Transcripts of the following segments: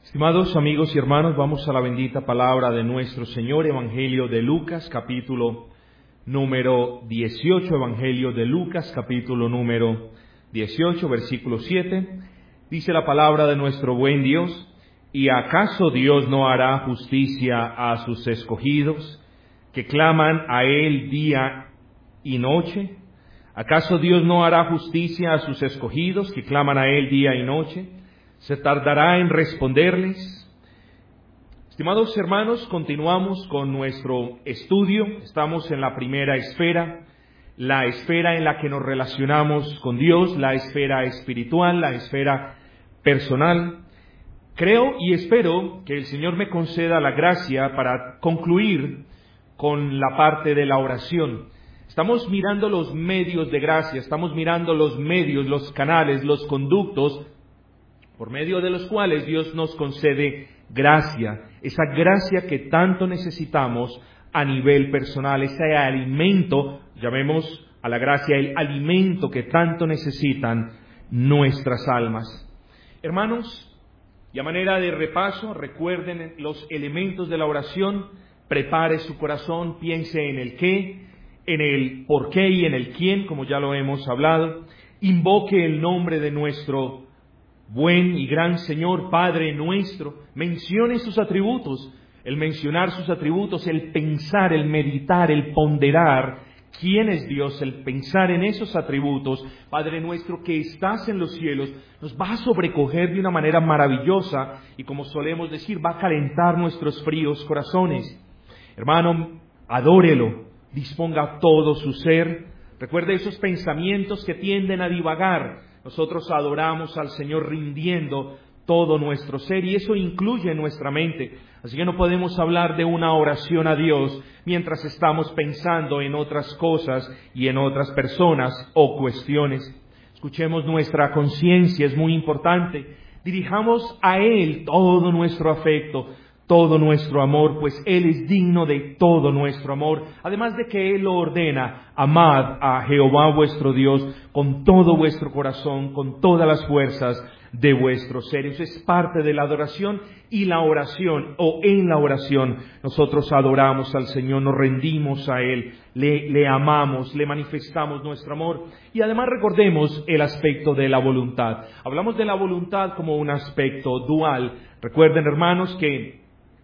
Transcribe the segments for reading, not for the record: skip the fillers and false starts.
Estimados amigos y hermanos, vamos a la bendita palabra de nuestro Señor, Evangelio de Lucas, capítulo número 18, Evangelio de Lucas, capítulo número 18, versículo 7. Dice la palabra de nuestro buen Dios: ¿Y acaso Dios no hará justicia a sus escogidos, que claman a Él día y noche? ¿Acaso Dios no hará justicia a sus escogidos, que claman a Él día y noche? ¿Se tardará en responderles? Estimados hermanos, continuamos con nuestro estudio. Estamos en la primera esfera, la esfera en la que nos relacionamos con Dios, la esfera espiritual, la esfera personal. Creo y espero que el Señor me conceda la gracia para concluir con la parte de la oración. Estamos mirando los medios de gracia, estamos mirando los medios, los canales, los conductos por medio de los cuales Dios nos concede gracia, esa gracia que tanto necesitamos a nivel personal, ese alimento, llamemos a la gracia el alimento que tanto necesitan nuestras almas. Hermanos, y a manera de repaso, recuerden los elementos de la oración, prepare su corazón, piense en el qué, en el por qué y en el quién, como ya lo hemos hablado, invoque el nombre de nuestro buen y gran Señor, Padre nuestro, mencione sus atributos. El mencionar sus atributos, el pensar, el meditar, el ponderar quién es Dios, el pensar en esos atributos, Padre nuestro que estás en los cielos, nos va a sobrecoger de una manera maravillosa y, como solemos decir, va a calentar nuestros fríos corazones. Hermano, adórelo, disponga todo su ser. Recuerde esos pensamientos que tienden a divagar. Nosotros adoramos al Señor rindiendo todo nuestro ser y eso incluye nuestra mente. Así que no podemos hablar de una oración a Dios mientras estamos pensando en otras cosas y en otras personas o cuestiones. Escuchemos nuestra conciencia, es muy importante. Dirijamos a Él todo nuestro afecto, todo nuestro amor, pues Él es digno de todo nuestro amor. Además de que Él lo ordena: amad a Jehová vuestro Dios con todo vuestro corazón, con todas las fuerzas de vuestro ser. Eso es parte de la adoración, y la oración, o en la oración, nosotros adoramos al Señor, nos rendimos a Él, le amamos, le manifestamos nuestro amor. Y además recordemos el aspecto de la voluntad. Hablamos de la voluntad como un aspecto dual. Recuerden, hermanos, que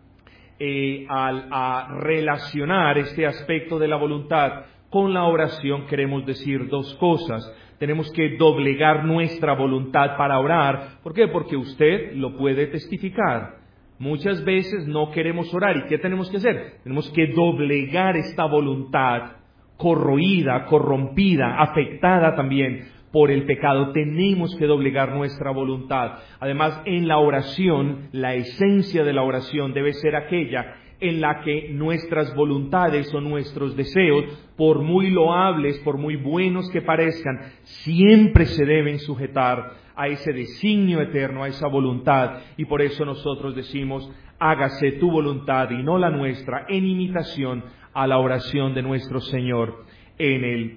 al relacionar este aspecto de la voluntad con la oración queremos decir dos cosas. Tenemos que doblegar nuestra voluntad para orar. ¿Por qué? Porque usted lo puede testificar. Muchas veces no queremos orar. ¿Y qué tenemos que hacer? Tenemos que doblegar esta voluntad corroída, corrompida, afectada también por el pecado. Tenemos que doblegar nuestra voluntad. Además, en la oración, la esencia de la oración debe ser aquella en la que nuestras voluntades o nuestros deseos, por muy loables, por muy buenos que parezcan, siempre se deben sujetar a ese designio eterno, a esa voluntad. Y por eso nosotros decimos: hágase tu voluntad y no la nuestra, en imitación a la oración de nuestro Señor en el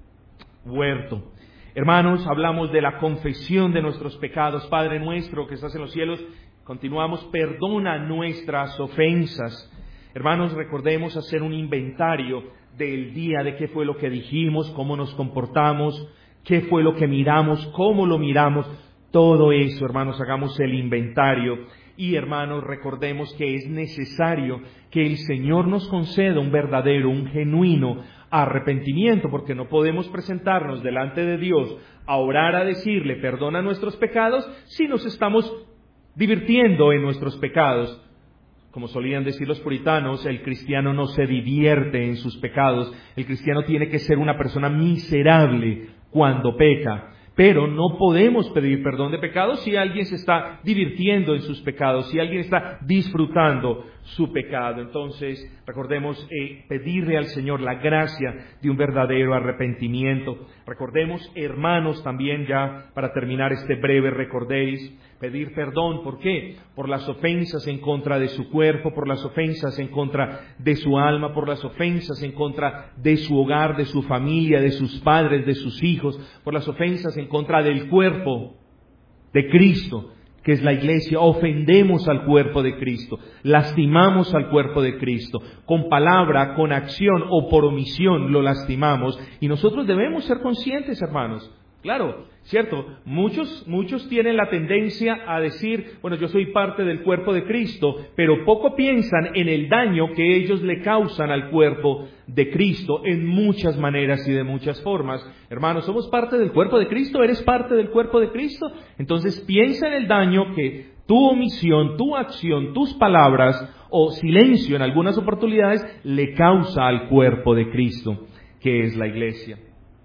huerto. Hermanos, hablamos de la confesión de nuestros pecados. Padre nuestro que estás en los cielos, continuamos: perdona nuestras ofensas. Hermanos, recordemos hacer un inventario del día, de qué fue lo que dijimos, cómo nos comportamos, qué fue lo que miramos, cómo lo miramos. Todo eso, hermanos, hagamos el inventario. Y, hermanos, recordemos que es necesario que el Señor nos conceda un verdadero, un genuino arrepentimiento, porque no podemos presentarnos delante de Dios a orar, a decirle: perdona nuestros pecados, si nos estamos divirtiendo en nuestros pecados. Como solían decir los puritanos, el cristiano no se divierte en sus pecados. El cristiano tiene que ser una persona miserable cuando peca. Pero no podemos pedir perdón de pecados si alguien se está divirtiendo en sus pecados, si alguien está disfrutando su pecado. Entonces, recordemos pedirle al Señor la gracia de un verdadero arrepentimiento. Recordemos, hermanos, también ya para terminar este breve recordéis, pedir perdón. ¿Por qué? Por las ofensas en contra de su cuerpo, por las ofensas en contra de su alma, por las ofensas en contra de su hogar, de su familia, de sus padres, de sus hijos, por las ofensas en contra del cuerpo de Cristo, que es la iglesia, ofendemos al cuerpo de Cristo, lastimamos al cuerpo de Cristo, con palabra, con acción o por omisión lo lastimamos, y nosotros debemos ser conscientes, hermanos. Claro, cierto, muchos tienen la tendencia a decir, bueno, yo soy parte del cuerpo de Cristo, pero poco piensan en el daño que ellos le causan al cuerpo de Cristo en muchas maneras y de muchas formas. Hermanos, ¿somos parte del cuerpo de Cristo? ¿Eres parte del cuerpo de Cristo? Entonces piensa en el daño que tu omisión, tu acción, tus palabras o silencio en algunas oportunidades le causa al cuerpo de Cristo, que es la iglesia.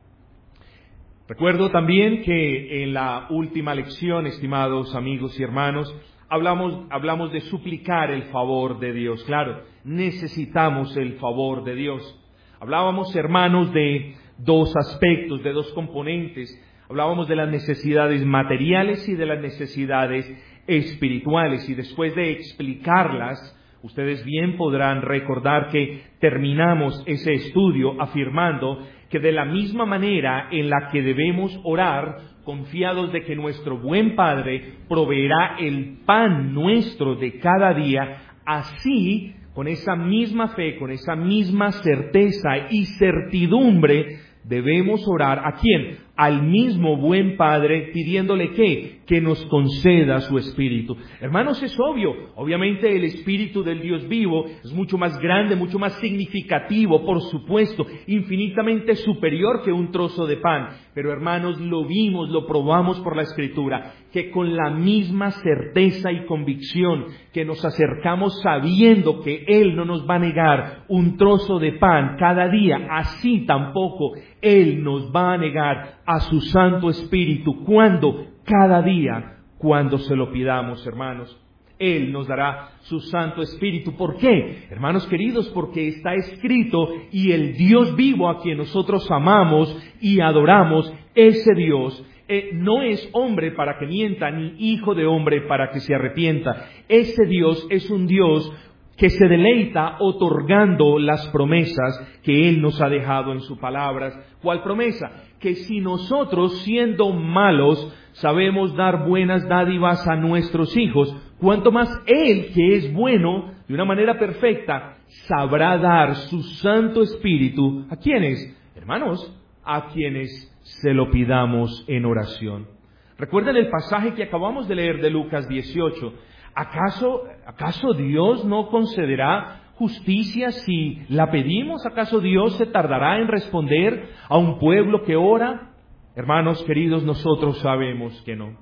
Recuerdo también que en la última lección, estimados amigos y hermanos, hablamos de suplicar el favor de Dios. Claro, necesitamos el favor de Dios. Hablábamos, hermanos, de dos aspectos, de dos componentes. Hablábamos de las necesidades materiales y de las necesidades espirituales. Y después de explicarlas, ustedes bien podrán recordar que terminamos ese estudio afirmando que de la misma manera en la que debemos orar, confiados de que nuestro buen Padre proveerá el pan nuestro de cada día, así, con esa misma fe, con esa misma certeza y certidumbre, debemos orar ¿a quién? Al mismo buen Padre, pidiéndole ¿qué? Que nos conceda su Espíritu. Hermanos, es obvio, obviamente el Espíritu del Dios vivo es mucho más grande, mucho más significativo, por supuesto, infinitamente superior que un trozo de pan. Pero hermanos, lo vimos, lo probamos por la Escritura, que con la misma certeza y convicción que nos acercamos sabiendo que Él no nos va a negar un trozo de pan cada día, así tampoco Él nos va a negar a su Santo Espíritu. ¿Cuándo? Cada día, cuando se lo pidamos, hermanos. Él nos dará su Santo Espíritu. ¿Por qué? Hermanos queridos, porque está escrito, y el Dios vivo a quien nosotros amamos y adoramos, ese Dios no es hombre para que mienta, ni hijo de hombre para que se arrepienta. Ese Dios es un Dios que se deleita otorgando las promesas que Él nos ha dejado en sus palabras. ¿Cuál promesa? Que si nosotros, siendo malos, sabemos dar buenas dádivas a nuestros hijos, cuanto más Él, que es bueno, de una manera perfecta, sabrá dar su Santo Espíritu. ¿A quiénes? Hermanos, a quienes se lo pidamos en oración. Recuerden el pasaje que acabamos de leer de Lucas 18. ¿Acaso Dios no concederá justicia si la pedimos? ¿Acaso Dios se tardará en responder a un pueblo que ora? Hermanos queridos, nosotros sabemos que no.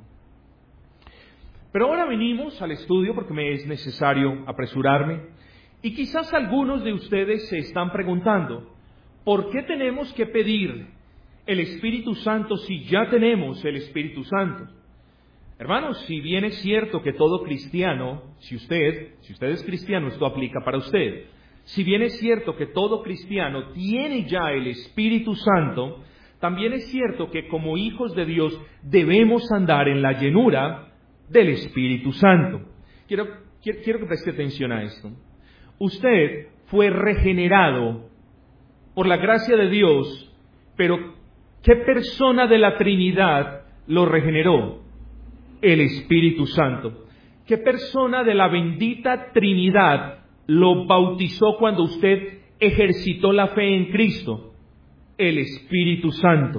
Pero ahora venimos al estudio porque me es necesario apresurarme. Y quizás algunos de ustedes se están preguntando, ¿por qué tenemos que pedir el Espíritu Santo si ya tenemos el Espíritu Santo? Hermanos, si bien es cierto que todo cristiano, si usted es cristiano, esto aplica para usted. Si bien es cierto que todo cristiano tiene ya el Espíritu Santo, también es cierto que como hijos de Dios debemos andar en la llenura del Espíritu Santo. Quiero que preste atención a esto. Usted fue regenerado por la gracia de Dios, pero ¿qué persona de la Trinidad lo regeneró? El Espíritu Santo. ¿Qué persona de la bendita Trinidad lo bautizó cuando usted ejercitó la fe en Cristo? El Espíritu Santo.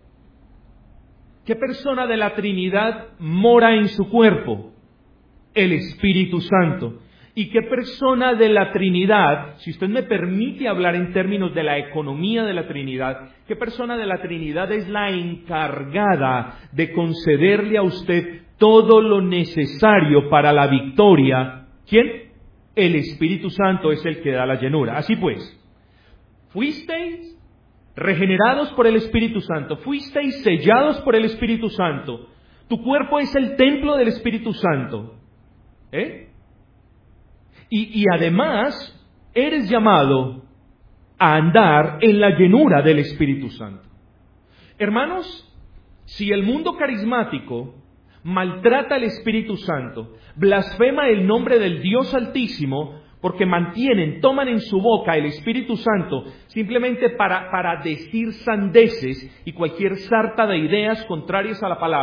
¿Qué persona de la Trinidad mora en su cuerpo? El Espíritu Santo. ¿Y qué persona de la Trinidad, si usted me permite hablar en términos de la economía de la Trinidad, qué persona de la Trinidad es la encargada de concederle a usted todo lo necesario para la victoria? ¿Quién? El Espíritu Santo es el que da la llenura. Así pues, fuisteis regenerados por el Espíritu Santo, fuisteis sellados por el Espíritu Santo. Tu cuerpo es el templo del Espíritu Santo. Y además, eres llamado a andar en la llenura del Espíritu Santo. Hermanos, si el mundo carismático maltrata al Espíritu Santo, blasfema el nombre del Dios Altísimo, porque toman en su boca el Espíritu Santo simplemente para decir sandeces y cualquier sarta de ideas contrarias a la palabra.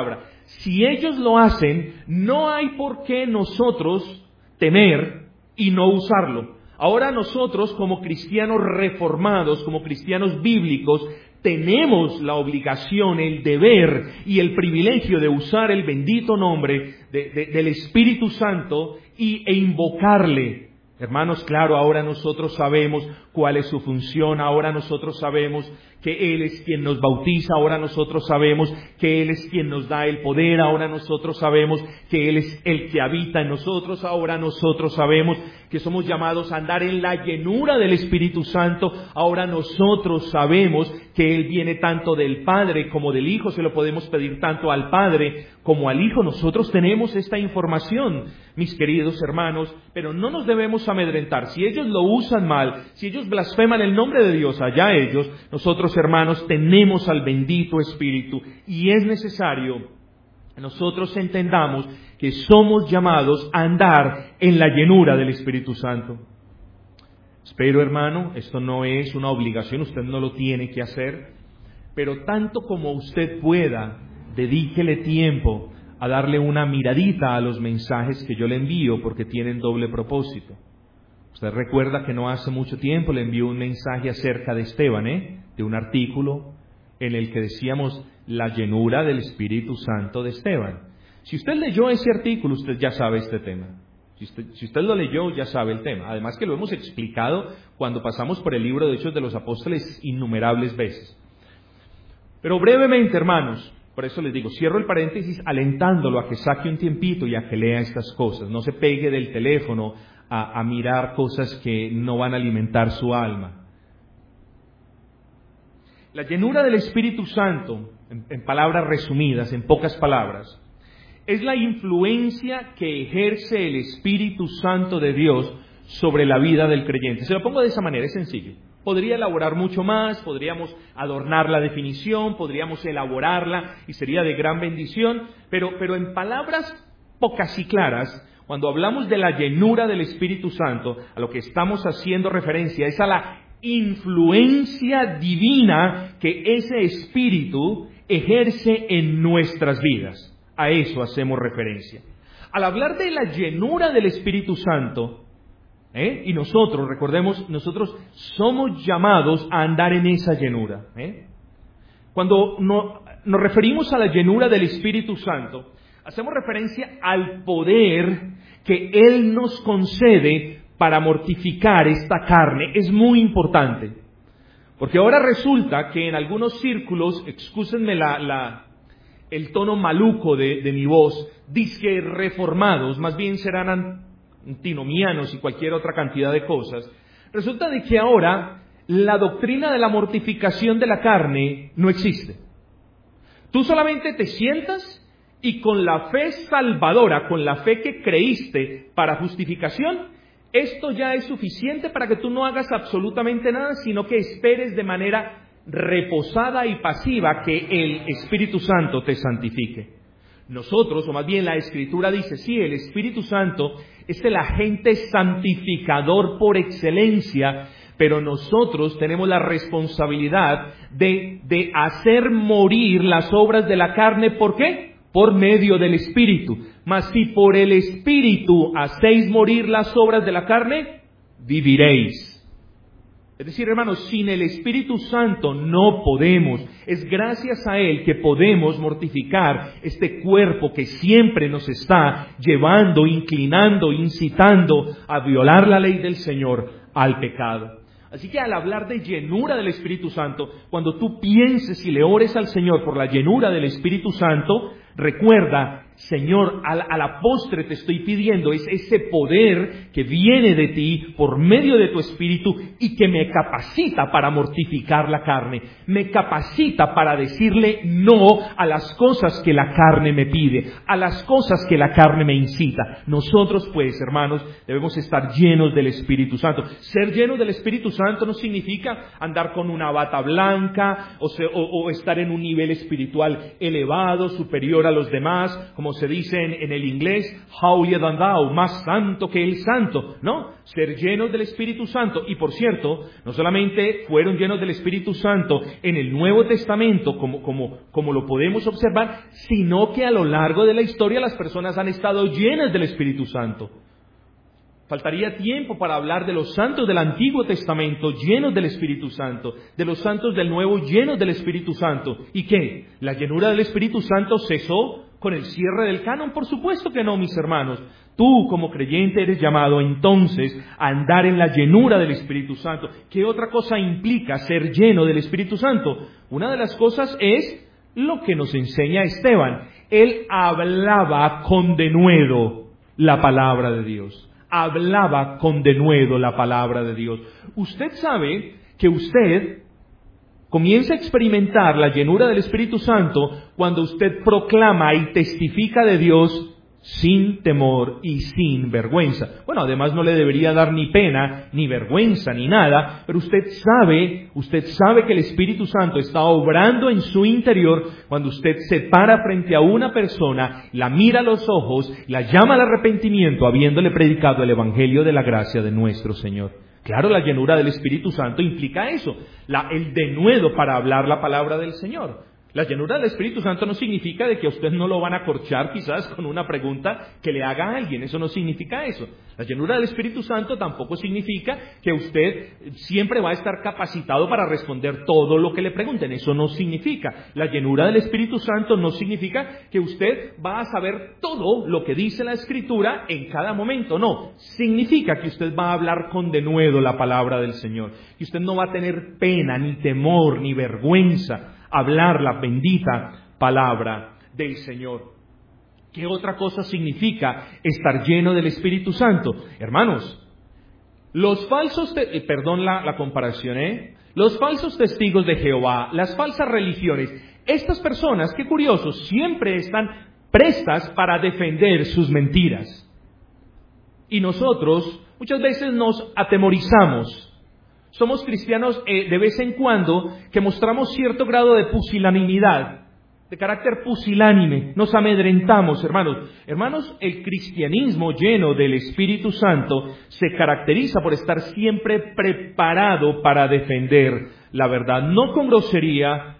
si ellos lo hacen, no hay por qué nosotros temer y no usarlo. Ahora nosotros, como cristianos reformados, como cristianos bíblicos, tenemos la obligación, el deber y el privilegio de usar el bendito nombre del Espíritu Santo e invocarle. Hermanos, claro, ahora nosotros sabemos cuál es su función, ahora nosotros sabemos que Él es quien nos bautiza, ahora nosotros sabemos que Él es quien nos da el poder, ahora nosotros sabemos que Él es el que habita en nosotros, ahora nosotros sabemos que somos llamados a andar en la llenura del Espíritu Santo, ahora nosotros sabemos que Él viene tanto del Padre como del Hijo, se lo podemos pedir tanto al Padre como al Hijo. Nosotros tenemos esta información, mis queridos hermanos, pero no nos debemos amedrentar. Si ellos lo usan mal, si ellos blasfeman el nombre de Dios, allá ellos, nosotros, hermanos, tenemos al bendito Espíritu y es necesario que nosotros entendamos que somos llamados a andar en la llenura del Espíritu Santo. Espero, hermano, esto no es una obligación, usted no lo tiene que hacer, pero tanto como usted pueda, dedíquele tiempo a darle una miradita a los mensajes que yo le envío, porque tienen doble propósito. Usted recuerda que no hace mucho tiempo le envió un mensaje acerca de Esteban, de un artículo en el que decíamos la llenura del Espíritu Santo de Esteban. Si usted leyó ese artículo, usted ya sabe este tema. Si usted lo leyó, ya sabe el tema. Además que lo hemos explicado cuando pasamos por el libro de Hechos de los Apóstoles innumerables veces. Pero brevemente, hermanos, por eso les digo, cierro el paréntesis alentándolo a que saque un tiempito y a que lea estas cosas. No se pegue del teléfono a mirar cosas que no van a alimentar su alma. La llenura del Espíritu Santo, en palabras resumidas, en pocas palabras, es la influencia que ejerce el Espíritu Santo de Dios sobre la vida del creyente. Se lo pongo de esa manera, es sencillo. Podría elaborar mucho más, podríamos adornar la definición, podríamos elaborarla y sería de gran bendición, pero en palabras pocas y claras, cuando hablamos de la llenura del Espíritu Santo, a lo que estamos haciendo referencia es a la influencia divina que ese Espíritu ejerce en nuestras vidas. A eso hacemos referencia. Al hablar de la llenura del Espíritu Santo, y nosotros, recordemos, nosotros somos llamados a andar en esa llenura. Cuando nos referimos a la llenura del Espíritu Santo, hacemos referencia al poder que Él nos concede para mortificar esta carne. Es muy importante, porque ahora resulta que en algunos círculos, excúsenme el tono maluco de mi voz, dizque reformados, más bien serán antinomianos y cualquier otra cantidad de cosas. Resulta de que ahora la doctrina de la mortificación de la carne no existe. Tú solamente te sientas y con la fe salvadora, con la fe que creíste para justificación, esto ya es suficiente para que tú no hagas absolutamente nada, sino que esperes de manera reposada y pasiva que el Espíritu Santo te santifique. Nosotros, o más bien la Escritura dice, sí, el Espíritu Santo es el agente santificador por excelencia, pero nosotros tenemos la responsabilidad de hacer morir las obras de la carne. ¿Por qué? Por medio del Espíritu. Mas si por el Espíritu hacéis morir las obras de la carne, viviréis. Es decir, hermanos, sin el Espíritu Santo no podemos. Es gracias a Él que podemos mortificar este cuerpo que siempre nos está llevando, inclinando, incitando a violar la ley del Señor, al pecado. Así que al hablar de llenura del Espíritu Santo, cuando tú pienses y le ores al Señor por la llenura del Espíritu Santo, recuerda, Señor, a la postre te estoy pidiendo es ese poder que viene de ti por medio de tu Espíritu y que me capacita para mortificar la carne, me capacita para decirle no a las cosas que la carne me pide, a las cosas que la carne me incita. Nosotros, pues, hermanos, debemos estar llenos del Espíritu Santo. Ser llenos del Espíritu Santo no significa andar con una bata blanca o estar en un nivel espiritual elevado, superior a los demás, como como se dice en el inglés, holier than thou, más santo que el santo, ¿no? Ser llenos del Espíritu Santo. Y por cierto, no solamente fueron llenos del Espíritu Santo en el Nuevo Testamento, como lo podemos observar, sino que a lo largo de la historia las personas han estado llenas del Espíritu Santo. Faltaría tiempo para hablar de los santos del Antiguo Testamento llenos del Espíritu Santo, de los santos del Nuevo llenos del Espíritu Santo. ¿Y qué? ¿La llenura del Espíritu Santo cesó con el cierre del canon? Por supuesto que no, mis hermanos. Tú, como creyente, eres llamado entonces a andar en la llenura del Espíritu Santo. ¿Qué otra cosa implica ser lleno del Espíritu Santo? Una de las cosas es lo que nos enseña Esteban. Él hablaba con denuedo la palabra de Dios. Hablaba con denuedo la palabra de Dios. Usted sabe que usted comienza a experimentar la llenura del Espíritu Santo cuando usted proclama y testifica de Dios sin temor y sin vergüenza. Bueno, además no le debería dar ni pena, ni vergüenza, ni nada, pero usted sabe que el Espíritu Santo está obrando en su interior cuando usted se para frente a una persona, la mira a los ojos, la llama al arrepentimiento, habiéndole predicado el Evangelio de la gracia de nuestro Señor. Claro, la llenura del Espíritu Santo implica eso, el denuedo para hablar la palabra del Señor. La llenura del Espíritu Santo no significa de que a usted no lo van a corchar quizás con una pregunta que le haga a alguien. Eso no significa eso. La llenura del Espíritu Santo tampoco significa que usted siempre va a estar capacitado para responder todo lo que le pregunten. Eso no significa. La llenura del Espíritu Santo no significa que usted va a saber todo lo que dice la Escritura en cada momento. No. Significa que usted va a hablar con denuedo la palabra del Señor. Que usted no va a tener pena, ni temor, ni vergüenza hablar la bendita palabra del Señor. ¿Qué otra cosa significa estar lleno del Espíritu Santo? Hermanos, los falsos, perdón la comparación, los falsos testigos de Jehová, las falsas religiones, estas personas, qué curioso, siempre están prestas para defender sus mentiras. Y nosotros muchas veces nos atemorizamos. Somos cristianos de vez en cuando que mostramos cierto grado de pusilanimidad, de carácter pusilánime, nos amedrentamos, hermanos. Hermanos, el cristianismo lleno del Espíritu Santo se caracteriza por estar siempre preparado para defender la verdad, no con grosería,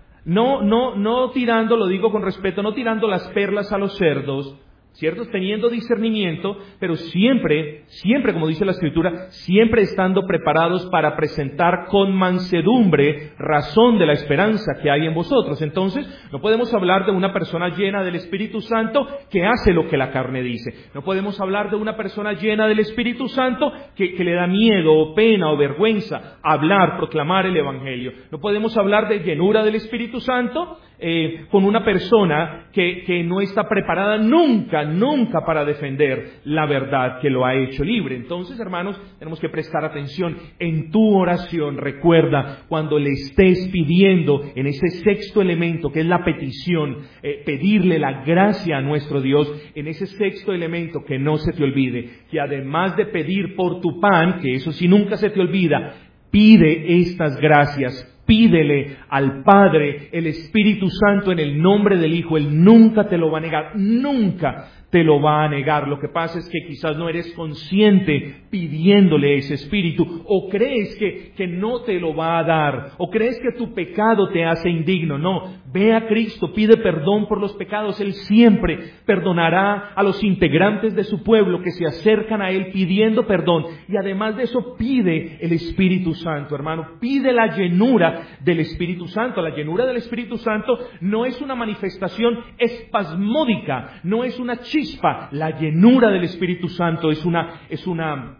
no tirando, lo digo con respeto, no tirando las perlas a los cerdos, ¿cierto? Teniendo discernimiento, pero siempre, como dice la Escritura, siempre estando preparados para presentar con mansedumbre razón de la esperanza que hay en vosotros. Entonces, no podemos hablar de una persona llena del Espíritu Santo que hace lo que la carne dice. No podemos hablar de una persona llena del Espíritu Santo que le da miedo o pena o vergüenza hablar, proclamar el Evangelio. No podemos hablar de llenura del Espíritu Santo con una persona que no está preparada nunca para defender la verdad que lo ha hecho libre. Entonces, hermanos, tenemos que prestar atención en tu oración. Recuerda, cuando le estés pidiendo en ese sexto elemento que es la petición, pedirle la gracia a nuestro Dios, en ese sexto elemento que no se te olvide, que además de pedir por tu pan, que eso sí nunca se te olvida, pide estas gracias. Pídele al Padre el Espíritu Santo en el nombre del Hijo. Él nunca te lo va a negar, nunca te lo va a negar. Lo que pasa es que quizás no eres consciente pidiéndole ese Espíritu, o crees que no te lo va a dar, o crees que tu pecado te hace indigno. No, ve a Cristo, pide perdón por los pecados. Él siempre perdonará a los integrantes de su pueblo que se acercan a Él pidiendo perdón. Y además de eso, pide el Espíritu Santo, hermano. Pide la llenura del Espíritu Santo. La llenura del Espíritu Santo no es una manifestación espasmódica, no es una chispa. La llenura del Espíritu Santo es una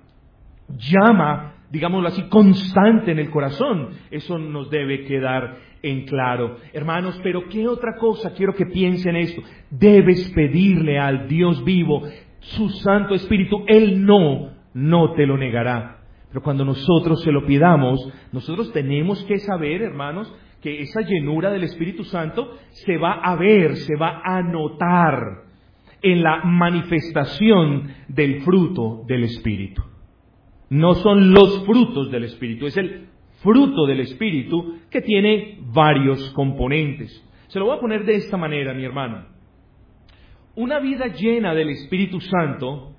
llama, digámoslo así, constante en el corazón. Eso nos debe quedar en claro. Hermanos, pero ¿qué otra cosa? Quiero que piensen esto. Debes pedirle al Dios vivo su Santo Espíritu. Él no te lo negará. Pero cuando nosotros se lo pidamos, nosotros tenemos que saber, hermanos, que esa llenura del Espíritu Santo se va a ver, se va a notar en la manifestación del fruto del Espíritu. No son los frutos del Espíritu, es el fruto del Espíritu que tiene varios componentes. Se lo voy a poner de esta manera, mi hermano. una vida llena del Espíritu Santo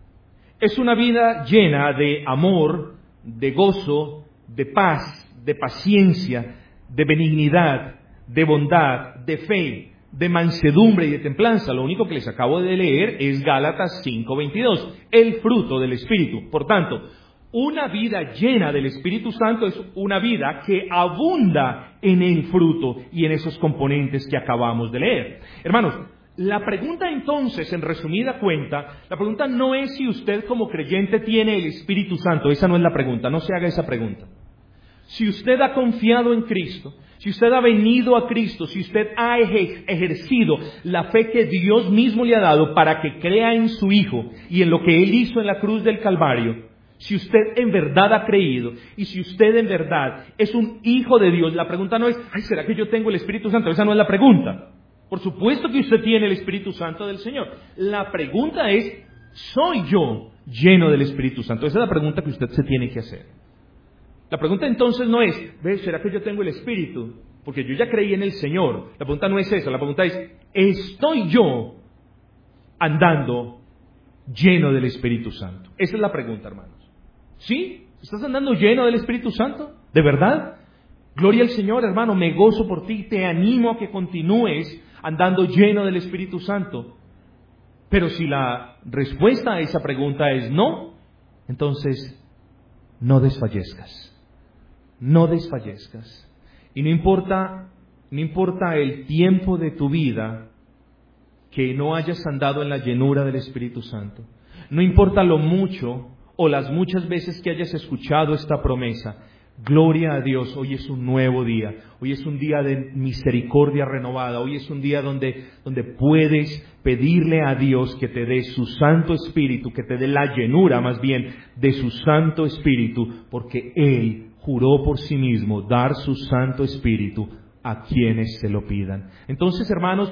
es una vida llena de amor, de gozo, de paz, de paciencia, de benignidad, de bondad, de fe, de mansedumbre y de templanza. Lo único que les acabo de leer es Gálatas 5:22, el fruto del Espíritu. Por tanto, una vida llena del Espíritu Santo es una vida que abunda en el fruto y en esos componentes que acabamos de leer. Hermanos, la pregunta entonces, en resumida cuenta, la pregunta no es si usted como creyente tiene el Espíritu Santo. Esa no es la pregunta, no se haga esa pregunta. Si usted ha confiado en Cristo, si usted ha venido a Cristo, si usted ha ejercido la fe que Dios mismo le ha dado para que crea en su Hijo y en lo que Él hizo en la cruz del Calvario, si usted en verdad ha creído y si usted en verdad es un hijo de Dios, la pregunta no es, ¿será que yo tengo el Espíritu Santo? Esa no es la pregunta. Por supuesto que usted tiene el Espíritu Santo del Señor. La pregunta es, ¿soy yo lleno del Espíritu Santo? Esa es la pregunta que usted se tiene que hacer. La pregunta entonces no es, ¿será que yo tengo el Espíritu? Porque yo ya creí en el Señor. La pregunta no es esa, la pregunta es, ¿estoy yo andando lleno del Espíritu Santo? Esa es la pregunta, hermanos. ¿Sí? ¿Estás andando lleno del Espíritu Santo? ¿De verdad? Gloria al Señor, hermano, me gozo por ti, te animo a que continúes andando lleno del Espíritu Santo. Pero si la respuesta a esa pregunta es no, entonces no desfallezcas. No desfallezcas. Y no importa el tiempo de tu vida que no hayas andado en la llenura del Espíritu Santo. No importa lo mucho o las muchas veces que hayas escuchado esta promesa. Gloria a Dios, hoy es un nuevo día, hoy es un día de misericordia renovada, hoy es un día donde puedes pedirle a Dios que te dé su Santo Espíritu, que te dé la llenura más bien de su Santo Espíritu, porque Él juró por sí mismo dar su Santo Espíritu a quienes se lo pidan. Entonces, hermanos,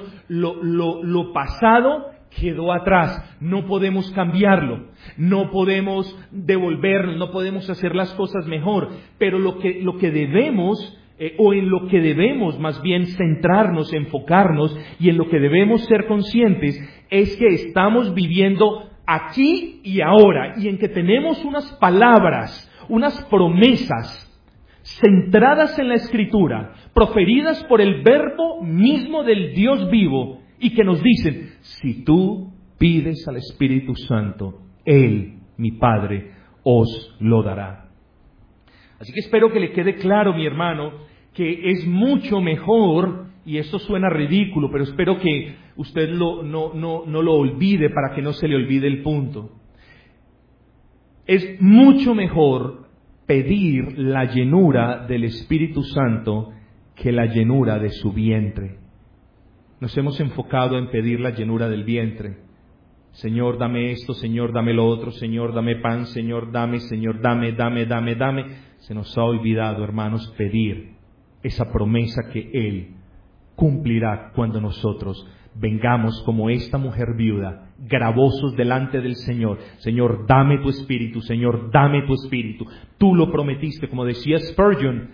lo pasado quedó atrás, no podemos cambiarlo, no podemos devolvernos, no podemos hacer las cosas mejor, pero lo que debemos, o en lo que debemos más bien centrarnos, enfocarnos, y en lo que debemos ser conscientes, es que estamos viviendo aquí y ahora, y en que tenemos unas palabras, unas promesas centradas en la Escritura, proferidas por el Verbo mismo del Dios vivo, y que nos dicen, si tú pides al Espíritu Santo, Él, mi Padre, os lo dará. Así que espero que le quede claro, mi hermano, que es mucho mejor, y esto suena ridículo, pero espero que usted no lo olvide para que no se le olvide el punto. Es mucho mejor pedir la llenura del Espíritu Santo que la llenura de su vientre. Nos hemos enfocado en pedir la llenura del vientre. Señor, dame esto, Señor, dame lo otro, Señor, dame pan, Señor, dame, dame. Se nos ha olvidado, hermanos, pedir esa promesa que Él cumplirá cuando nosotros vengamos como esta mujer viuda, gravosos delante del Señor. Señor, dame tu Espíritu, Señor, dame tu Espíritu. Tú lo prometiste, como decía Spurgeon,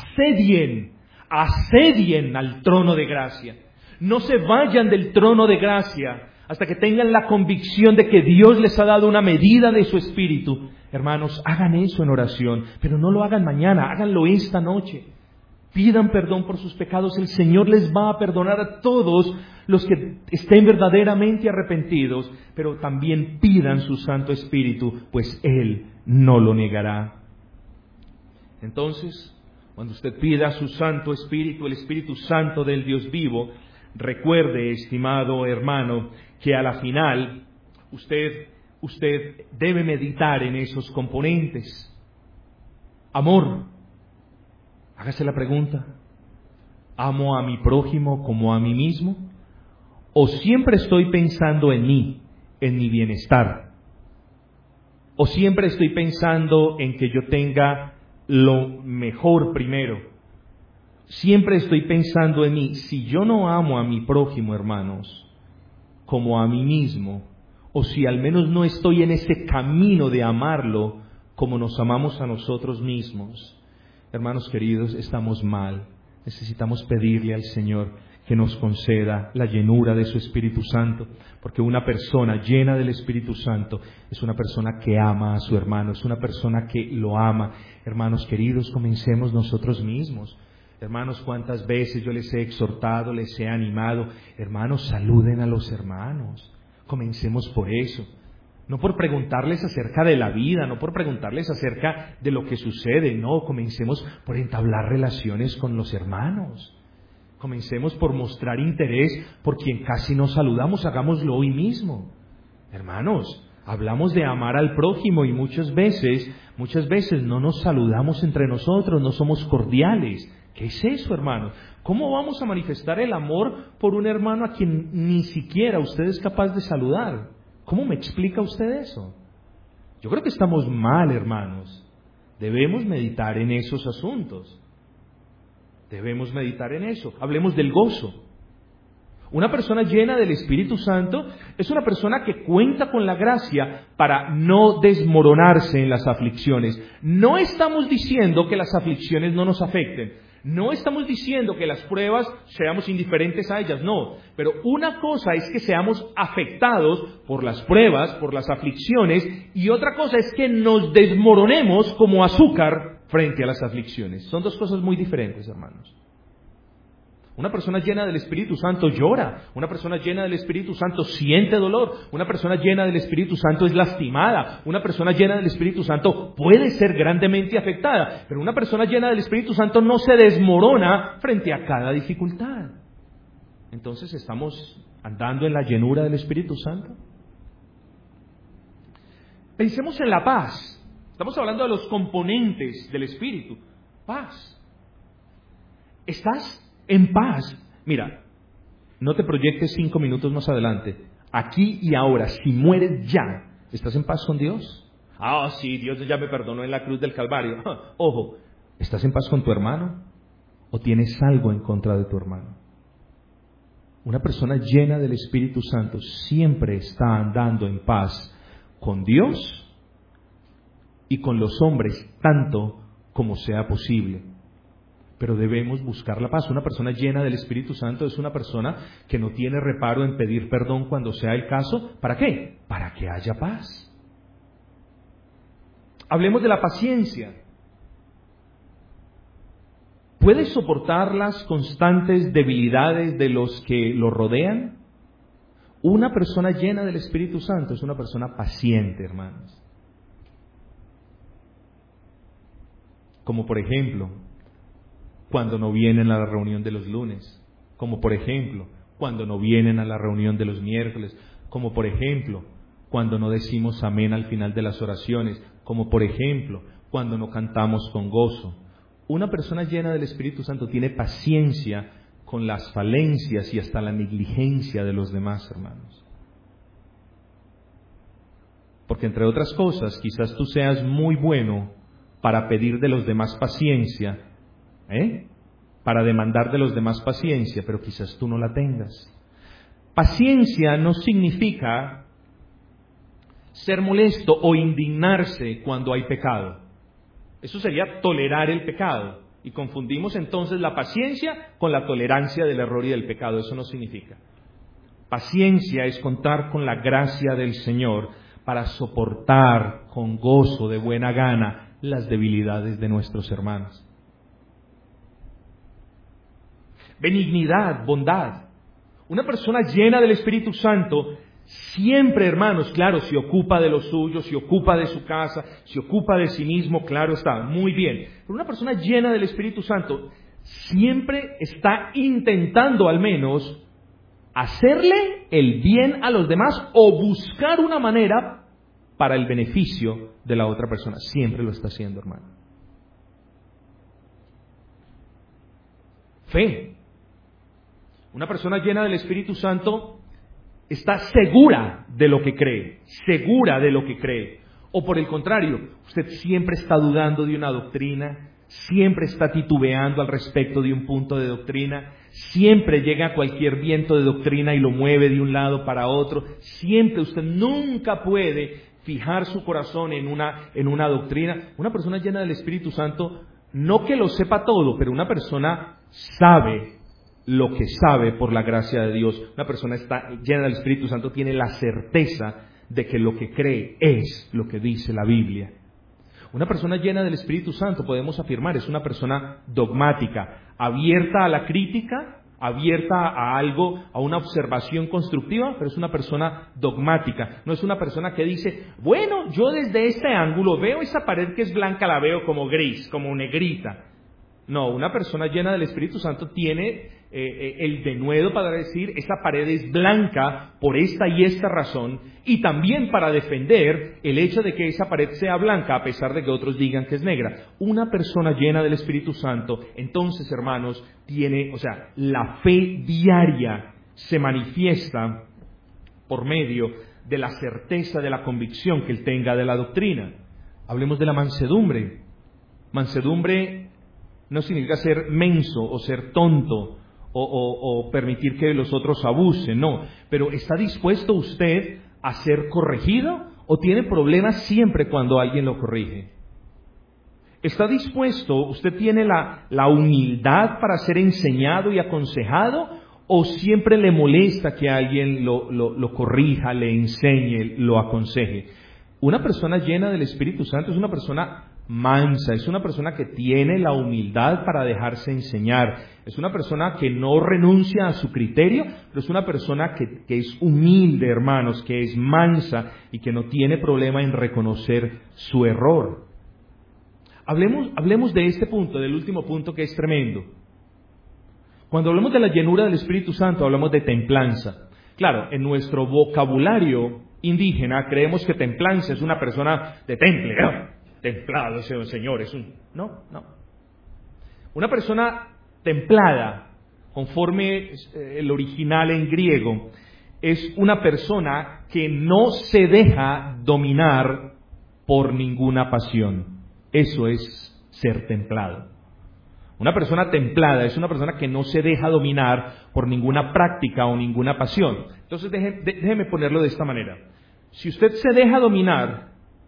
asedien al trono de gracia. No se vayan del trono de gracia hasta que tengan la convicción de que Dios les ha dado una medida de su Espíritu. Hermanos, hagan eso en oración, pero no lo hagan mañana, háganlo esta noche. Pidan perdón por sus pecados, el Señor les va a perdonar a todos los que estén verdaderamente arrepentidos, pero también pidan su Santo Espíritu, pues Él no lo negará. Entonces, cuando usted pida su Santo Espíritu, el Espíritu Santo del Dios vivo, recuerde, estimado hermano, que a la final usted debe meditar en esos componentes. Amor. Hágase la pregunta, ¿amo a mi prójimo como a mí mismo? ¿O siempre estoy pensando en mí, en mi bienestar? ¿O siempre estoy pensando en que yo tenga lo mejor primero? Siempre estoy pensando en mí. Si yo no amo a mi prójimo, hermanos, como a mí mismo, o si al menos no estoy en ese camino de amarlo como nos amamos a nosotros mismos, hermanos queridos, estamos mal. Necesitamos pedirle al Señor que nos conceda la llenura de su Espíritu Santo, porque una persona llena del Espíritu Santo es una persona que ama a su hermano, es una persona que lo ama. Hermanos queridos, comencemos nosotros mismos. Hermanos, cuántas veces yo les he exhortado, les he animado. Hermanos, saluden a los hermanos. Comencemos por eso. No por preguntarles acerca de la vida, no por preguntarles acerca de lo que sucede. No, comencemos por entablar relaciones con los hermanos. Comencemos por mostrar interés por quien casi no saludamos. Hagámoslo hoy mismo. Hermanos, hablamos de amar al prójimo y muchas veces no nos saludamos entre nosotros, no somos cordiales. ¿Qué es eso, hermano? ¿Cómo vamos a manifestar el amor por un hermano a quien ni siquiera usted es capaz de saludar? ¿Cómo me explica usted eso? Yo creo que estamos mal, hermanos. Debemos meditar en esos asuntos. Debemos meditar en eso. Hablemos del gozo. Una persona llena del Espíritu Santo es una persona que cuenta con la gracia para no desmoronarse en las aflicciones. No estamos diciendo que las aflicciones no nos afecten. No estamos diciendo que las pruebas seamos indiferentes a ellas, no. Pero una cosa es que seamos afectados por las pruebas, por las aflicciones, y otra cosa es que nos desmoronemos como azúcar frente a las aflicciones. Son dos cosas muy diferentes, hermanos. Una persona llena del Espíritu Santo llora. Una persona llena del Espíritu Santo siente dolor. Una persona llena del Espíritu Santo es lastimada. Una persona llena del Espíritu Santo puede ser grandemente afectada. Pero una persona llena del Espíritu Santo no se desmorona frente a cada dificultad. Entonces, ¿estamos andando en la llenura del Espíritu Santo? Pensemos en la paz. Estamos hablando de los componentes del Espíritu. Paz. ¿Estás en paz? Mira, no te proyectes 5 minutos más adelante. Aquí y ahora, si mueres ya, ¿estás en paz con Dios? Ah, sí, Dios ya me perdonó en la cruz del Calvario. Ojo, ¿estás en paz con tu hermano? ¿O tienes algo en contra de tu hermano? Una persona llena del Espíritu Santo siempre está andando en paz con Dios y con los hombres, tanto como sea posible. Pero debemos buscar la paz. Una persona llena del Espíritu Santo es una persona que no tiene reparo en pedir perdón cuando sea el caso. ¿Para qué? Para que haya paz. Hablemos de la paciencia. ¿Puede soportar las constantes debilidades de los que lo rodean? Una persona llena del Espíritu Santo es una persona paciente, hermanos. Como por ejemplo, cuando no vienen a la reunión de los lunes, como por ejemplo, cuando no vienen a la reunión de los miércoles, como por ejemplo, cuando no decimos amén al final de las oraciones, como por ejemplo, cuando no cantamos con gozo. Una persona llena del Espíritu Santo tiene paciencia con las falencias y hasta la negligencia de los demás, hermanos. Porque entre otras cosas, quizás tú seas muy bueno para pedir de los demás paciencia, para demandar de los demás paciencia, pero quizás tú no la tengas. Paciencia no significa ser molesto o indignarse cuando hay pecado. Eso sería tolerar el pecado. Y confundimos entonces la paciencia con la tolerancia del error y del pecado. Eso no significa. Paciencia es contar con la gracia del Señor para soportar con gozo de buena gana las debilidades de nuestros hermanos. Benignidad, bondad. Una persona llena del Espíritu Santo siempre, hermanos, claro, se ocupa de los suyos, se ocupa de su casa, se ocupa de sí mismo, claro está, muy bien. Pero una persona llena del Espíritu Santo siempre está intentando al menos hacerle el bien a los demás o buscar una manera para el beneficio de la otra persona. Siempre lo está haciendo, hermano. Fe. Una persona llena del Espíritu Santo está segura de lo que cree, segura de lo que cree. O por el contrario, usted siempre está dudando de una doctrina, siempre está titubeando al respecto de un punto de doctrina, siempre llega a cualquier viento de doctrina y lo mueve de un lado para otro. Siempre usted nunca puede fijar su corazón en una doctrina. Una persona llena del Espíritu Santo, no que lo sepa todo, pero una persona sabe lo que sabe por la gracia de Dios. Una persona está llena del Espíritu Santo tiene la certeza de que lo que cree es lo que dice la Biblia. Una persona llena del Espíritu Santo, podemos afirmar, es una persona dogmática, abierta a la crítica, abierta a algo, a una observación constructiva, pero es una persona dogmática. No es una persona que dice, bueno, yo desde este ángulo veo esa pared que es blanca, la veo como gris, como negrita. No, una persona llena del Espíritu Santo tiene el denuedo para decir, esta pared es blanca por esta y esta razón, y también para defender el hecho de que esa pared sea blanca a pesar de que otros digan que es negra. Una persona llena del Espíritu Santo, entonces, hermanos, tiene, la fe diaria se manifiesta por medio de la certeza de la convicción que él tenga de la doctrina. Hablemos de la mansedumbre. Mansedumbre no significa ser menso o ser tonto o permitir que los otros abusen, no. Pero ¿está dispuesto usted a ser corregido o tiene problemas siempre cuando alguien lo corrige? ¿Está dispuesto, usted tiene la humildad para ser enseñado y aconsejado o siempre le molesta que alguien lo corrija, le enseñe, lo aconseje? Una persona llena del Espíritu Santo es una persona mansa, es una persona que tiene la humildad para dejarse enseñar, es una persona que no renuncia a su criterio, pero es una persona que es humilde, hermanos, que es mansa y que no tiene problema en reconocer su error. Hablemos de este punto, del último punto que es tremendo. Cuando hablamos de la llenura del Espíritu Santo, hablamos de templanza. Claro, en nuestro vocabulario indígena creemos que templanza es una persona de temple, templado, Señor, No. Una persona templada, conforme el original en griego, es una persona que no se deja dominar por ninguna pasión. Eso es ser templado. Una persona templada es una persona que no se deja dominar por ninguna práctica o ninguna pasión. Entonces déjeme ponerlo de esta manera. Si usted se deja dominar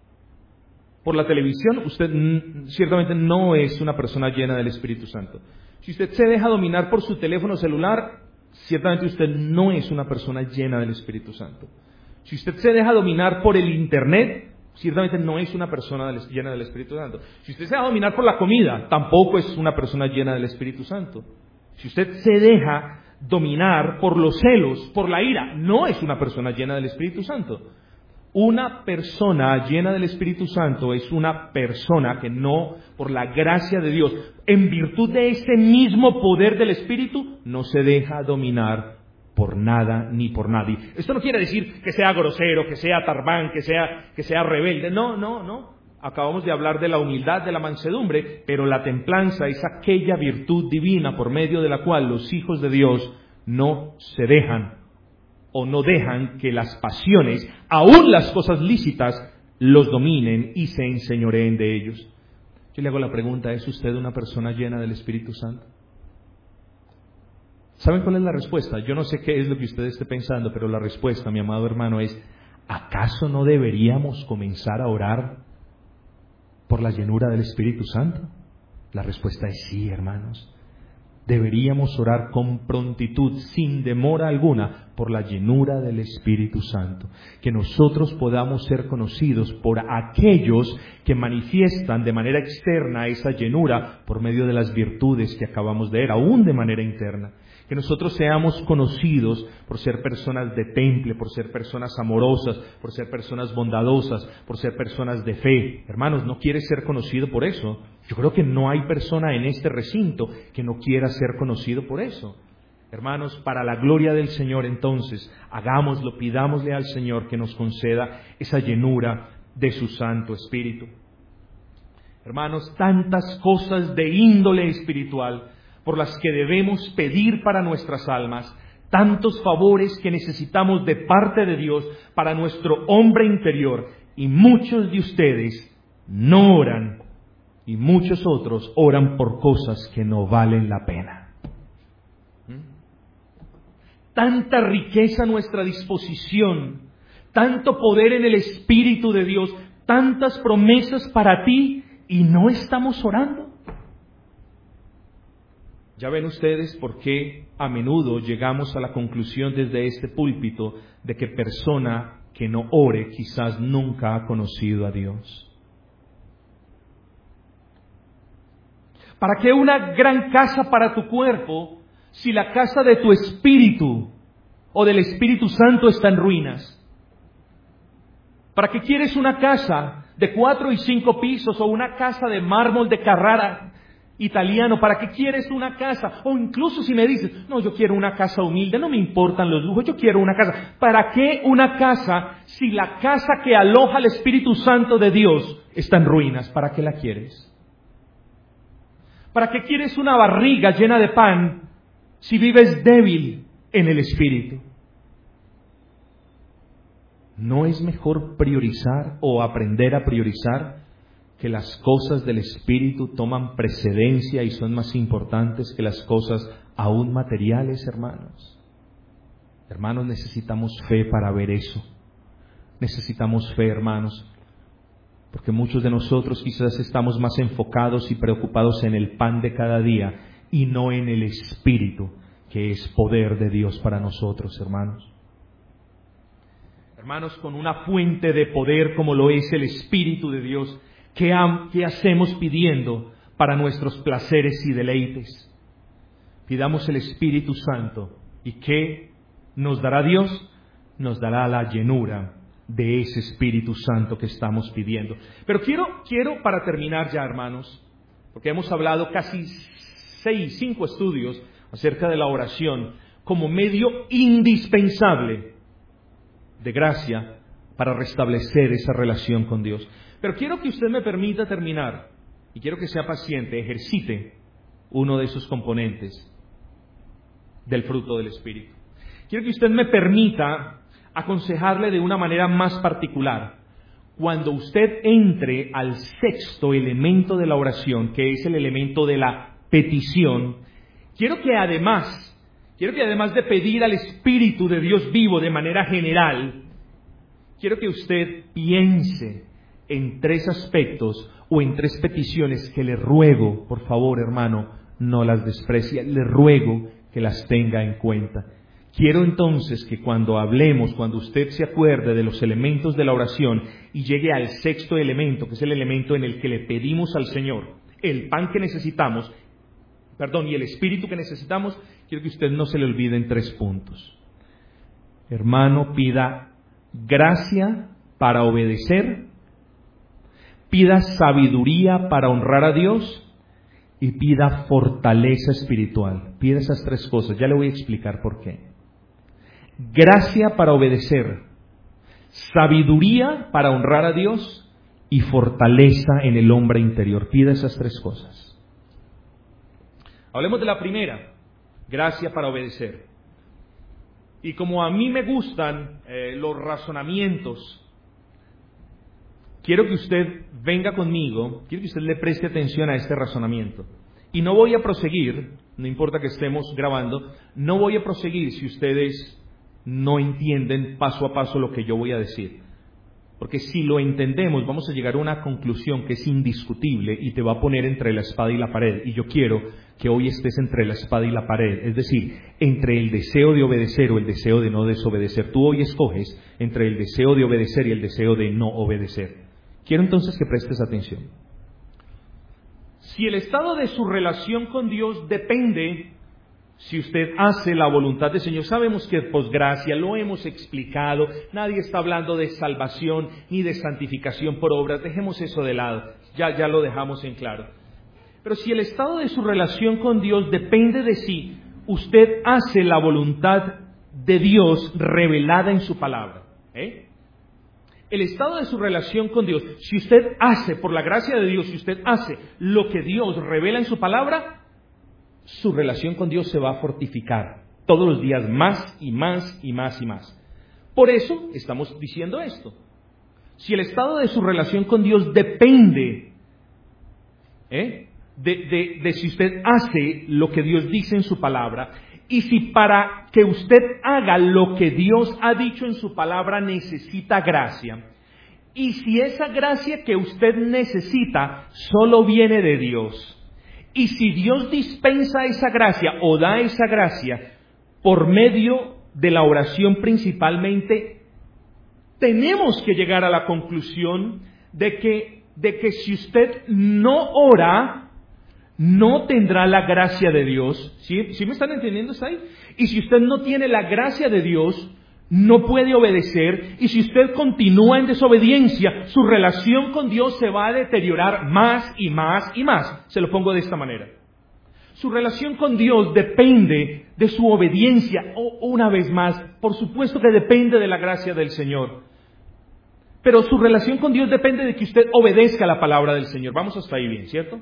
por la televisión, usted ciertamente no es una persona llena del Espíritu Santo. Si usted se deja dominar por su teléfono celular, ciertamente usted no es una persona llena del Espíritu Santo. Si usted se deja dominar por el Internet, ciertamente no es una persona llena del Espíritu Santo. Si usted se deja dominar por la comida, tampoco es una persona llena del Espíritu Santo. Si usted se deja dominar por los celos, por la ira, no es una persona llena del Espíritu Santo. Una persona llena del Espíritu Santo es una persona que no, por la gracia de Dios, en virtud de ese mismo poder del Espíritu, no se deja dominar por nada ni por nadie. Esto no quiere decir que sea grosero, que sea tarbán, que sea rebelde. No. Acabamos de hablar de la humildad, de la mansedumbre, pero la templanza es aquella virtud divina por medio de la cual los hijos de Dios no se dejan o no dejan que las pasiones, aún las cosas lícitas, los dominen y se enseñoreen de ellos. Yo le hago la pregunta, ¿es usted una persona llena del Espíritu Santo? ¿Saben cuál es la respuesta? Yo no sé qué es lo que usted esté pensando, pero la respuesta, mi amado hermano, es, ¿acaso no deberíamos comenzar a orar por la llenura del Espíritu Santo? La respuesta es sí, hermanos. Deberíamos orar con prontitud, sin demora alguna, por la llenura del Espíritu Santo. Que nosotros podamos ser conocidos por aquellos que manifiestan de manera externa esa llenura por medio de las virtudes que acabamos de ver, aún de manera interna. Que nosotros seamos conocidos por ser personas de temple, por ser personas amorosas, por ser personas bondadosas, por ser personas de fe. Hermanos, ¿no quieres ser conocido por eso? Yo creo que no hay persona en este recinto que no quiera ser conocido por eso. Hermanos, para la gloria del Señor, entonces, hagámoslo, pidámosle al Señor que nos conceda esa llenura de su Santo Espíritu. Hermanos, tantas cosas de índole espiritual por las que debemos pedir para nuestras almas, tantos favores que necesitamos de parte de Dios para nuestro hombre interior, y muchos de ustedes no oran, y muchos otros oran por cosas que no valen la pena. Tanta riqueza a nuestra disposición, tanto poder en el Espíritu de Dios, tantas promesas para ti, y no estamos orando. Ya ven ustedes por qué a menudo llegamos a la conclusión desde este púlpito de que persona que no ore quizás nunca ha conocido a Dios. ¿Para qué una gran casa para tu cuerpo si la casa de tu espíritu o del Espíritu Santo está en ruinas? ¿Para qué quieres una casa de 4 y 5 pisos o una casa de mármol de Carrara italiano? ¿Para qué quieres una casa? O incluso si me dices, no, yo quiero una casa humilde, no me importan los lujos, yo quiero una casa. ¿Para qué una casa si la casa que aloja el Espíritu Santo de Dios está en ruinas? ¿Para qué la quieres? ¿Para qué quieres una barriga llena de pan si vives débil en el Espíritu? ¿No es mejor priorizar o aprender a priorizar que las cosas del Espíritu toman precedencia y son más importantes que las cosas aún materiales, hermanos? Hermanos, necesitamos fe para ver eso. Necesitamos fe, hermanos, porque muchos de nosotros quizás estamos más enfocados y preocupados en el pan de cada día y no en el Espíritu, que es poder de Dios para nosotros, hermanos. Hermanos, con una fuente de poder como lo es el Espíritu de Dios, ¿qué hacemos pidiendo para nuestros placeres y deleites? Pidamos el Espíritu Santo. ¿Y qué nos dará Dios? Nos dará la llenura de ese Espíritu Santo que estamos pidiendo. Pero quiero para terminar ya, hermanos, porque hemos hablado casi 5 estudios acerca de la oración como medio indispensable de gracia para restablecer esa relación con Dios. Pero quiero que usted me permita terminar, y quiero que sea paciente, ejercite uno de esos componentes del fruto del Espíritu. Quiero que usted me permita aconsejarle de una manera más particular. Cuando usted entre al 6º elemento de la oración, que es el elemento de la petición, quiero que además de pedir al Espíritu de Dios vivo de manera general, quiero que usted piense en 3 aspectos o en 3 peticiones que le ruego, por favor, hermano, no las desprecie, le ruego que las tenga en cuenta. Quiero entonces que cuando hablemos, cuando usted se acuerde de los elementos de la oración y llegue al 6º elemento, que es el elemento en el que le pedimos al Señor el pan que necesitamos, y el Espíritu que necesitamos, quiero que usted no se le olviden 3 puntos. Hermano, pida gracia para obedecer, pida sabiduría para honrar a Dios y pida fortaleza espiritual. Pida esas 3 cosas, ya le voy a explicar por qué. Gracia para obedecer, sabiduría para honrar a Dios y fortaleza en el hombre interior. Pida esas 3 cosas. Hablemos de la primera, gracia para obedecer. Y como a mí me gustan los razonamientos, quiero que usted venga conmigo, quiero que usted le preste atención a este razonamiento. Y no voy a proseguir, no importa que estemos grabando, no voy a proseguir si ustedes no entienden paso a paso lo que yo voy a decir. Porque si lo entendemos, vamos a llegar a una conclusión que es indiscutible y te va a poner entre la espada y la pared. Y yo quiero que hoy estés entre la espada y la pared, es decir, entre el deseo de obedecer o el deseo de no desobedecer. Tú hoy escoges entre el deseo de obedecer y el deseo de no obedecer. Quiero entonces que prestes atención. Si el estado de su relación con Dios depende si usted hace la voluntad del Señor, sabemos que por gracia, lo hemos explicado, nadie está hablando de salvación ni de santificación por obras, dejemos eso de lado, ya lo dejamos en claro. Pero si el estado de su relación con Dios depende de si usted hace la voluntad de Dios revelada en su palabra, el estado de su relación con Dios, si usted hace, por la gracia de Dios, si usted hace lo que Dios revela en su palabra, su relación con Dios se va a fortificar todos los días más y más y más y más. Por eso estamos diciendo esto. Si el estado de su relación con Dios depende de si usted hace lo que Dios dice en su palabra, y si para que usted haga lo que Dios ha dicho en su palabra necesita gracia, y si esa gracia que usted necesita solo viene de Dios, Y si Dios dispensa esa gracia o da esa gracia por medio de la oración principalmente, tenemos que llegar a la conclusión de que si usted no ora, no tendrá la gracia de Dios. ¿Sí me están entendiendo? ¿Está ahí? Y si usted no tiene la gracia de Dios, no puede obedecer. Y si usted continúa en desobediencia, su relación con Dios se va a deteriorar más y más y más. Se lo pongo de esta manera. Su relación con Dios depende de su obediencia. Una vez más, por supuesto que depende de la gracia del Señor. Pero su relación con Dios depende de que usted obedezca la palabra del Señor. Vamos hasta ahí bien, ¿cierto?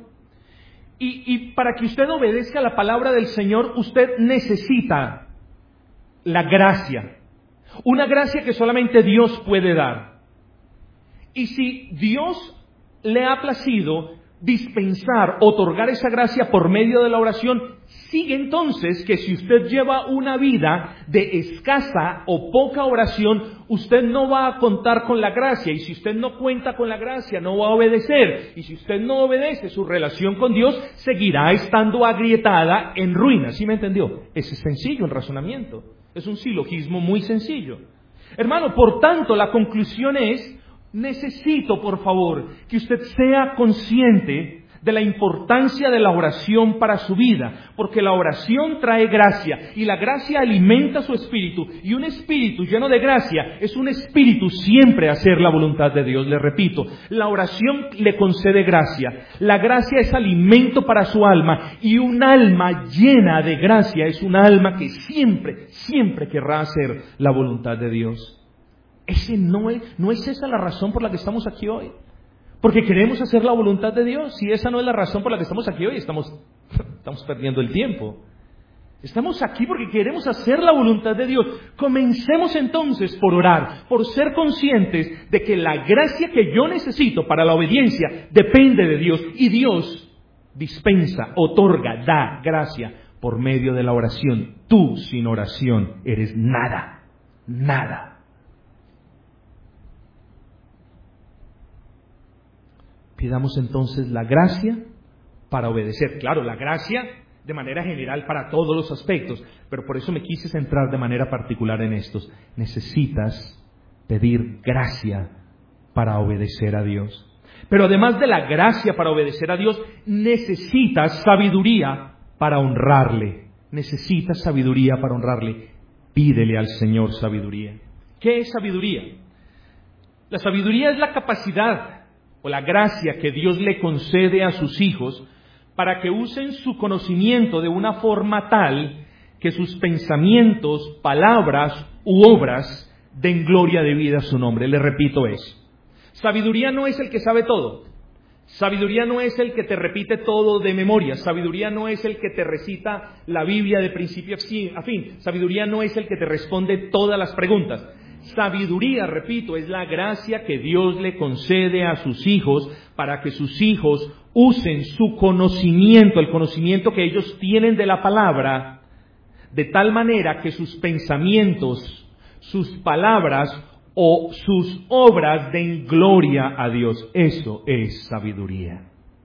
Y para que usted obedezca la palabra del Señor, usted necesita la gracia. Una gracia que solamente Dios puede dar. Y si Dios le ha placido dispensar, otorgar esa gracia por medio de la oración, sigue entonces que si usted lleva una vida de escasa o poca oración, usted no va a contar con la gracia. Y si usted no cuenta con la gracia, no va a obedecer. Y si usted no obedece, su relación con Dios seguirá estando agrietada en ruinas. ¿Sí me entendió? Es sencillo el razonamiento. Es un silogismo muy sencillo. Hermano, por tanto, la conclusión es: necesito, por favor, que usted sea consciente de la importancia de la oración para su vida, porque la oración trae gracia y la gracia alimenta su espíritu, y un espíritu lleno de gracia es un espíritu siempre a hacer la voluntad de Dios. Le repito, la oración le concede gracia, la gracia es alimento para su alma, y un alma llena de gracia es un alma que siempre querrá hacer la voluntad de Dios. No es esa la razón por la que estamos aquí hoy. Porque queremos hacer la voluntad de Dios. Si esa no es la razón por la que estamos aquí hoy, estamos perdiendo el tiempo. Estamos aquí porque queremos hacer la voluntad de Dios. Comencemos entonces por orar, por ser conscientes de que la gracia que yo necesito para la obediencia depende de Dios. Y Dios dispensa, otorga, da gracia por medio de la oración. Tú sin oración eres nada, nada. Pidamos entonces la gracia para obedecer. Claro, la gracia de manera general para todos los aspectos, pero por eso me quise centrar de manera particular en estos. Necesitas pedir gracia para obedecer a Dios. Pero además de la gracia para obedecer a Dios, necesitas sabiduría para honrarle. Necesitas sabiduría para honrarle. Pídele al Señor sabiduría. ¿Qué es sabiduría? La sabiduría es la capacidad o la gracia que Dios le concede a sus hijos para que usen su conocimiento de una forma tal que sus pensamientos, palabras u obras den gloria de vida a su nombre. Le repito sabiduría no es el que sabe todo. Sabiduría no es el que te repite todo de memoria. Sabiduría no es el que te recita la Biblia de principio a fin. Sabiduría no es el que te responde todas las preguntas. Sabiduría, repito, es la gracia que Dios le concede a sus hijos para que sus hijos usen su conocimiento, el conocimiento que ellos tienen de la palabra, de tal manera que sus pensamientos, sus palabras o sus obras den gloria a Dios. Eso es sabiduría.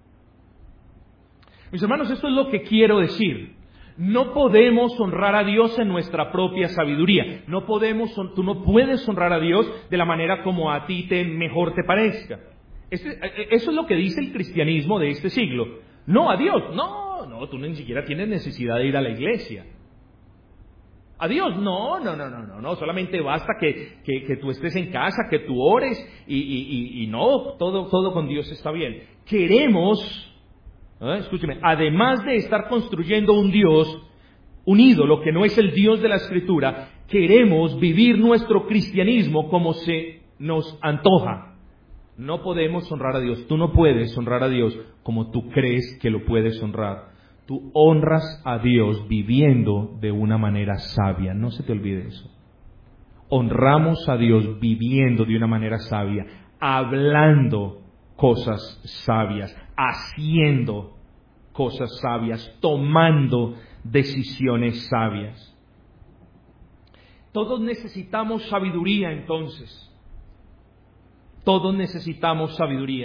Mis hermanos, esto es lo que quiero decir. No podemos honrar a Dios en nuestra propia sabiduría. Tú no puedes honrar a Dios de la manera como a ti mejor te parezca. Eso es lo que dice el cristianismo de este siglo. No, a Dios. No, tú ni siquiera tienes necesidad de ir a la iglesia. A Dios, no, solamente basta que tú estés en casa, que tú ores y no, todo con Dios está bien. Queremos, escúcheme, además de estar construyendo un Dios, un ídolo que no es el Dios de la Escritura, queremos vivir nuestro cristianismo como se nos antoja. No podemos honrar a Dios, tú no puedes honrar a Dios como tú crees que lo puedes honrar. Tú honras a Dios viviendo de una manera sabia, no se te olvide eso. Honramos a Dios viviendo de una manera sabia, hablando cosas sabias, haciendo cosas sabias, tomando decisiones sabias. Todos necesitamos sabiduría entonces. Todos necesitamos sabiduría.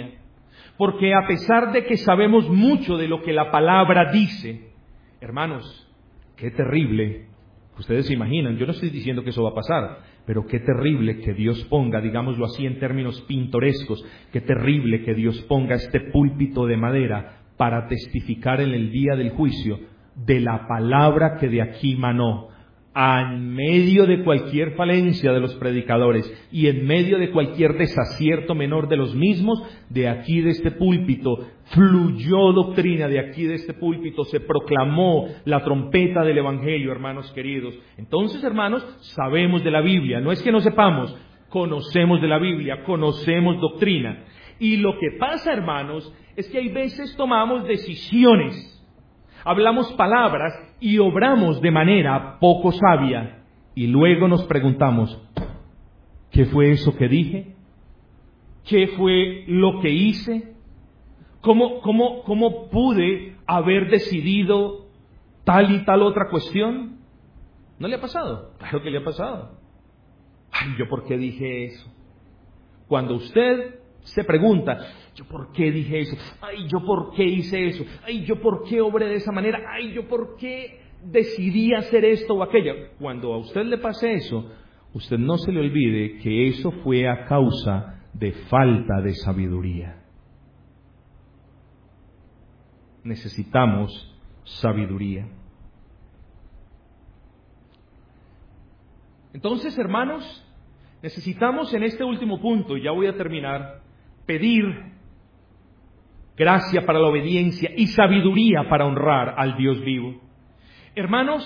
Porque a pesar de que sabemos mucho de lo que la palabra dice, hermanos, qué terrible. Ustedes se imaginan, yo no estoy diciendo que eso va a pasar, pero qué terrible que Dios ponga, digámoslo así en términos pintorescos, qué terrible que Dios ponga este púlpito de madera para testificar en el día del juicio de la palabra que de aquí manó, en medio de cualquier falencia de los predicadores y en medio de cualquier desacierto menor de los mismos, de aquí de este púlpito fluyó doctrina, de aquí de este púlpito se proclamó la trompeta del Evangelio, hermanos queridos. Entonces, hermanos, sabemos de la Biblia, no es que no sepamos, conocemos de la Biblia, conocemos doctrina. Y lo que pasa, hermanos, es que hay veces tomamos decisiones, hablamos palabras y obramos de manera poco sabia. Y luego nos preguntamos, ¿qué fue eso que dije? ¿Qué fue lo que hice? ¿Cómo pude haber decidido tal y tal otra cuestión? ¿No le ha pasado? Claro que le ha pasado. Ay, ¿yo por qué dije eso? Cuando usted se pregunta, ¿yo por qué dije eso? Ay, ¿yo por qué hice eso? Ay, ¿yo por qué obré de esa manera? Ay, ¿yo por qué decidí hacer esto o aquello? Cuando a usted le pase eso, usted no se le olvide que eso fue a causa de falta de sabiduría. Necesitamos sabiduría. Entonces, hermanos, necesitamos en este último punto, y ya voy a terminar, pedir gracia para la obediencia y sabiduría para honrar al Dios vivo. Hermanos,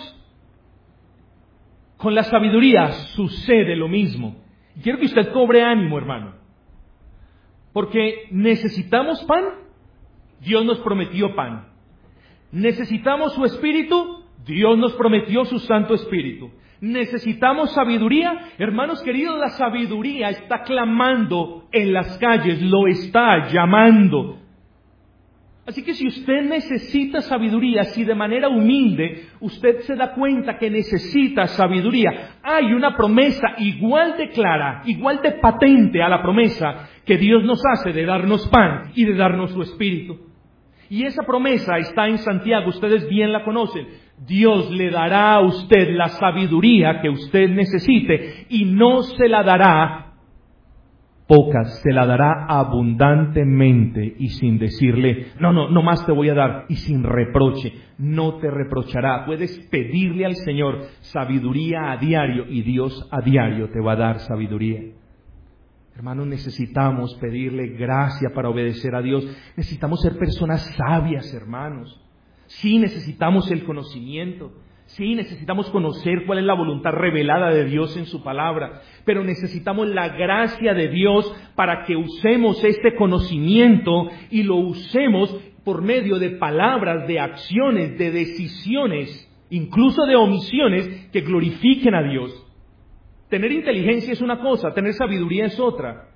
con la sabiduría sucede lo mismo. Quiero que usted cobre ánimo, hermano, porque necesitamos pan. Dios nos prometió pan. Necesitamos su Espíritu. Dios nos prometió su Santo Espíritu. Necesitamos sabiduría. Hermanos queridos, la sabiduría está clamando en las calles, lo está llamando. Así que si usted necesita sabiduría, si de manera humilde usted se da cuenta que necesita sabiduría, hay una promesa igual de clara, igual de patente a la promesa que Dios nos hace de darnos pan y de darnos su Espíritu. Y esa promesa está en Santiago, ustedes bien la conocen. Dios le dará a usted la sabiduría que usted necesite y no se la dará pocas, se la dará abundantemente y sin decirle, no más te voy a dar, y sin reproche, no te reprochará. Puedes pedirle al Señor sabiduría a diario y Dios a diario te va a dar sabiduría. Hermanos, necesitamos pedirle gracia para obedecer a Dios. Necesitamos ser personas sabias, hermanos. Sí, necesitamos el conocimiento. Sí, necesitamos conocer cuál es la voluntad revelada de Dios en su palabra. Pero necesitamos la gracia de Dios para que usemos este conocimiento y lo usemos por medio de palabras, de acciones, de decisiones, incluso de omisiones que glorifiquen a Dios. Tener inteligencia es una cosa, tener sabiduría es otra.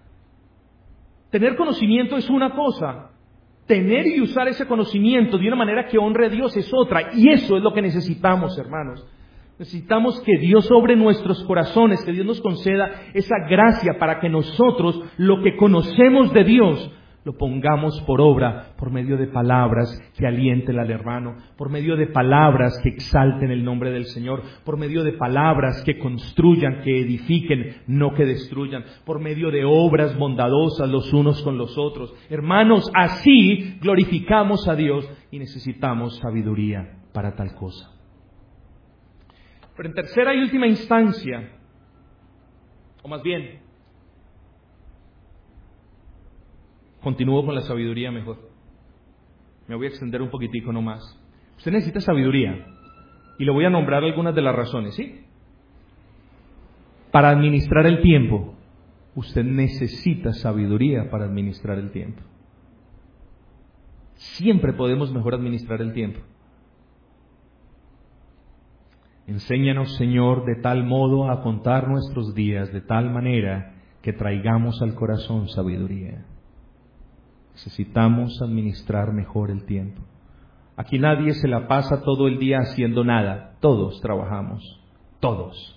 Tener conocimiento es una cosa. Tener y usar ese conocimiento de una manera que honre a Dios es otra. Y eso es lo que necesitamos, hermanos. Necesitamos que Dios obre nuestros corazones, que Dios nos conceda esa gracia para que nosotros lo que conocemos de Dios lo pongamos por obra, por medio de palabras que alienten al hermano, por medio de palabras que exalten el nombre del Señor, por medio de palabras que construyan, que edifiquen, no que destruyan, por medio de obras bondadosas los unos con los otros. Hermanos, así glorificamos a Dios y necesitamos sabiduría para tal cosa. Pero en tercera y última instancia, o más bien, continúo con la sabiduría mejor. Me voy a extender un poquitico nomás. Usted necesita sabiduría. Y le voy a nombrar algunas de las razones, ¿sí? Para administrar el tiempo. Usted necesita sabiduría para administrar el tiempo. Siempre podemos mejor administrar el tiempo. Enséñanos, Señor, de tal modo a contar nuestros días, de tal manera que traigamos al corazón sabiduría. Necesitamos administrar mejor el tiempo. Aquí nadie se la pasa todo el día haciendo nada. Todos trabajamos. Todos.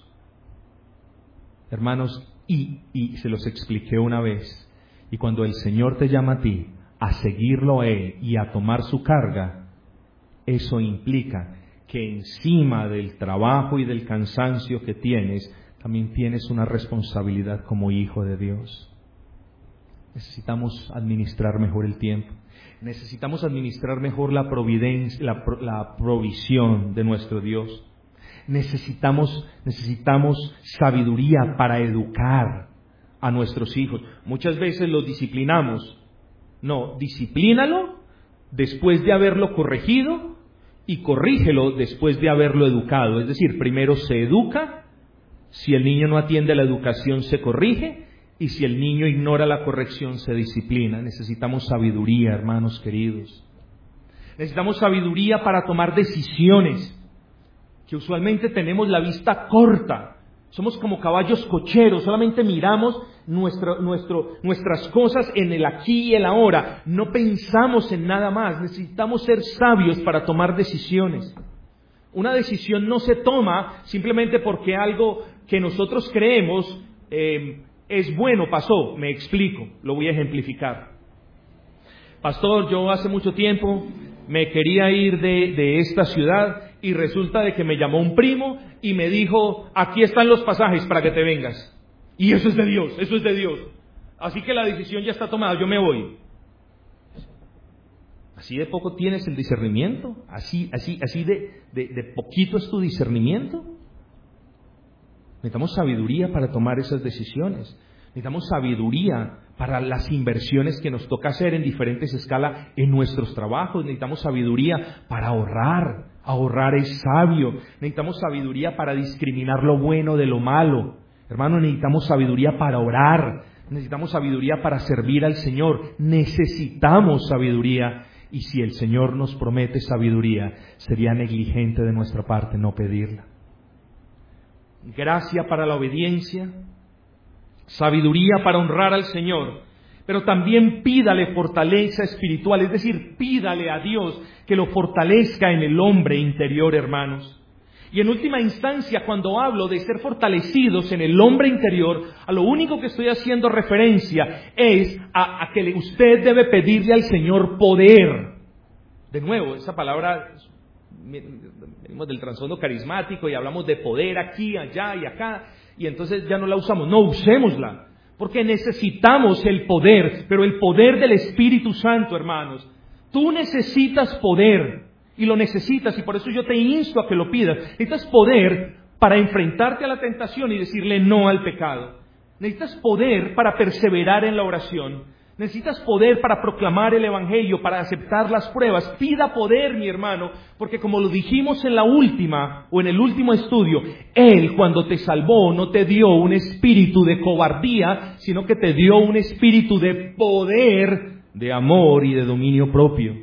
Hermanos, y se los expliqué una vez. Y cuando el Señor te llama a ti a seguirlo a Él y a tomar su carga, eso implica que encima del trabajo y del cansancio que tienes, también tienes una responsabilidad como hijo de Dios. Necesitamos administrar mejor el tiempo. Necesitamos administrar mejor la providencia, la provisión de nuestro Dios. Necesitamos sabiduría para educar a nuestros hijos. Muchas veces los disciplinamos. No, disciplínalo después de haberlo corregido y corrígelo después de haberlo educado. Es decir, primero se educa, si el niño no atiende a la educación se corrige, y si el niño ignora la corrección se disciplina. Necesitamos sabiduría, hermanos queridos. Necesitamos sabiduría para tomar decisiones, que usualmente tenemos la vista corta. Somos como caballos cocheros, solamente miramos nuestras cosas en el aquí y el ahora. No pensamos en nada más. Necesitamos ser sabios para tomar decisiones. Una decisión no se toma simplemente porque algo que nosotros creemos es bueno, pasó. Me explico, lo voy a ejemplificar. Pastor, yo hace mucho tiempo me quería ir de esta ciudad y resulta de que me llamó un primo y me dijo, aquí están los pasajes para que te vengas. Y eso es de Dios, eso es de Dios. Así que la decisión ya está tomada, yo me voy. ¿Así de poco tienes el discernimiento? ¿Así de poquito es tu discernimiento? Necesitamos sabiduría para tomar esas decisiones. Necesitamos sabiduría para las inversiones que nos toca hacer en diferentes escalas en nuestros trabajos. Necesitamos sabiduría para ahorrar. Ahorrar es sabio. Necesitamos sabiduría para discriminar lo bueno de lo malo. Hermano, necesitamos sabiduría para orar. Necesitamos sabiduría para servir al Señor. Necesitamos sabiduría. Y si el Señor nos promete sabiduría, sería negligente de nuestra parte no pedirla. Gracia para la obediencia, sabiduría para honrar al Señor, pero también pídale fortaleza espiritual, es decir, pídale a Dios que lo fortalezca en el hombre interior, hermanos. Y en última instancia, cuando hablo de ser fortalecidos en el hombre interior, a lo único que estoy haciendo referencia es a que usted debe pedirle al Señor poder. De nuevo, esa palabra, venimos del trasfondo carismático y hablamos de poder aquí, allá y acá, y entonces ya no la usamos. No, usémosla, porque necesitamos el poder, pero el poder del Espíritu Santo, hermanos. Tú necesitas poder, y lo necesitas, y por eso yo te insto a que lo pidas. Necesitas poder para enfrentarte a la tentación y decirle no al pecado. Necesitas poder para perseverar en la oración. Necesitas poder para proclamar el Evangelio, para aceptar las pruebas. Pida poder, mi hermano, porque como lo dijimos en en el último estudio, Él cuando te salvó no te dio un espíritu de cobardía, sino que te dio un espíritu de poder, de amor y de dominio propio.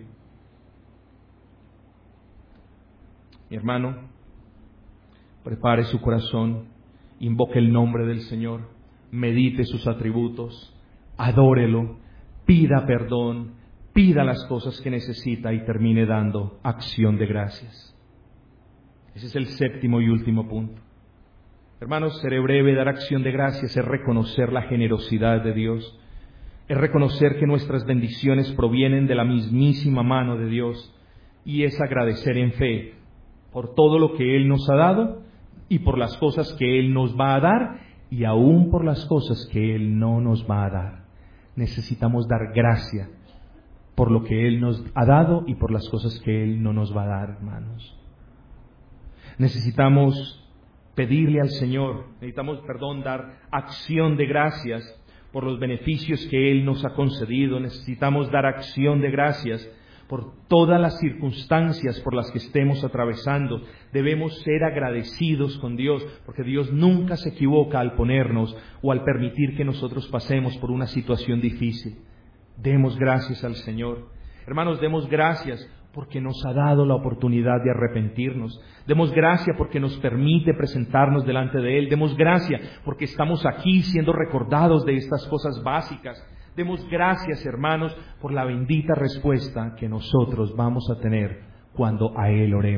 Mi hermano, prepare su corazón, invoque el nombre del Señor, medite sus atributos, adórelo, pida perdón, pida las cosas que necesita y termine dando acción de gracias. Ese es el séptimo y último punto. Hermanos, seré breve. Dar acción de gracias es reconocer la generosidad de Dios, es reconocer que nuestras bendiciones provienen de la mismísima mano de Dios y es agradecer en fe por todo lo que Él nos ha dado y por las cosas que Él nos va a dar y aún por las cosas que Él no nos va a dar. Necesitamos dar gracia por lo que Él nos ha dado y por las cosas que Él no nos va a dar, hermanos. Necesitamos pedirle al Señor, dar acción de gracias por los beneficios que Él nos ha concedido. Necesitamos dar acción de gracias por todas las circunstancias por las que estemos atravesando. Debemos ser agradecidos con Dios, porque Dios nunca se equivoca al ponernos o al permitir que nosotros pasemos por una situación difícil. Demos gracias al Señor. Hermanos, demos gracias porque nos ha dado la oportunidad de arrepentirnos. Demos gracias porque nos permite presentarnos delante de Él. Demos gracias porque estamos aquí siendo recordados de estas cosas básicas. Demos gracias, hermanos, por la bendita respuesta que nosotros vamos a tener cuando a Él oremos.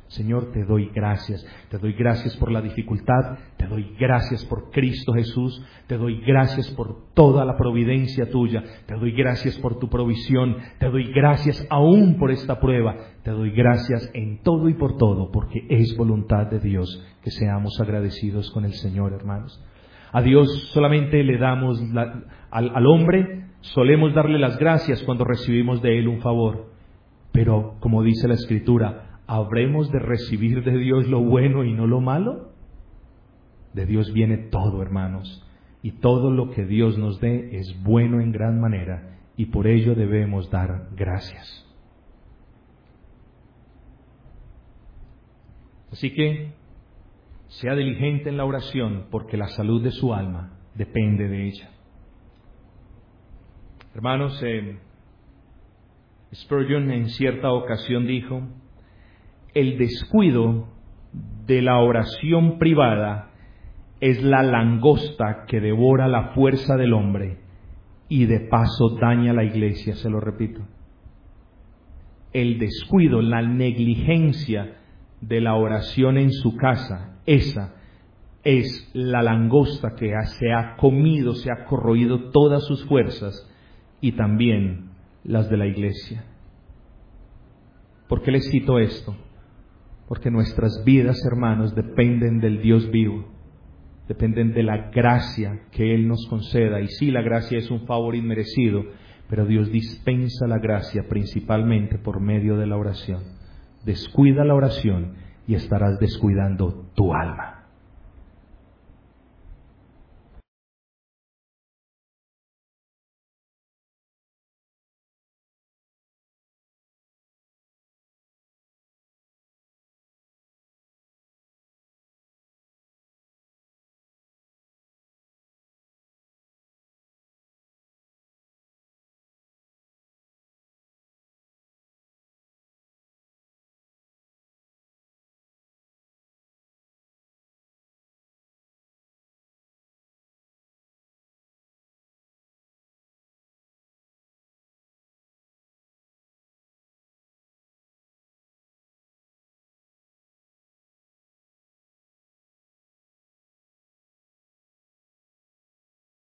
Señor, te doy gracias. Te doy gracias por la dificultad. Te doy gracias por Cristo Jesús. Te doy gracias por toda la providencia tuya. Te doy gracias por tu provisión. Te doy gracias aún por esta prueba. Te doy gracias en todo y por todo, porque es voluntad de Dios que seamos agradecidos con el Señor, hermanos. A Dios solamente le damos, al hombre solemos darle las gracias cuando recibimos de Él un favor. Pero, como dice la Escritura, ¿habremos de recibir de Dios lo bueno y no lo malo? De Dios viene todo, hermanos, y todo lo que Dios nos dé es bueno en gran manera, y por ello debemos dar gracias. Así que, sea diligente en la oración, porque la salud de su alma depende de ella. Hermanos, Spurgeon en cierta ocasión dijo: el descuido de la oración privada es la langosta que devora la fuerza del hombre y de paso daña la iglesia. Se lo repito. El descuido, la negligencia de la oración en su casa, esa es la langosta que se ha comido, se ha corroído todas sus fuerzas y también las de la iglesia. ¿Por qué les cito esto? Porque nuestras vidas, hermanos, dependen del Dios vivo, dependen de la gracia que Él nos conceda. Y sí, la gracia es un favor inmerecido, pero Dios dispensa la gracia principalmente por medio de la oración. Descuida la oración y estarás descuidando tu alma.